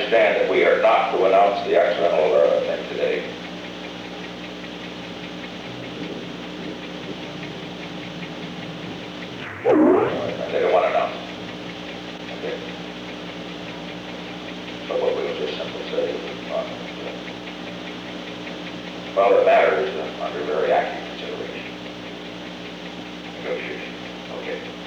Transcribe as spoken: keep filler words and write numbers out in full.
understand that we are not to announce the accidental uh, thing today. They don't want to announce it. Okay. But what we'll just simply say is, uh, well, the matter is uh, under very active consideration. Negotiation. Okay.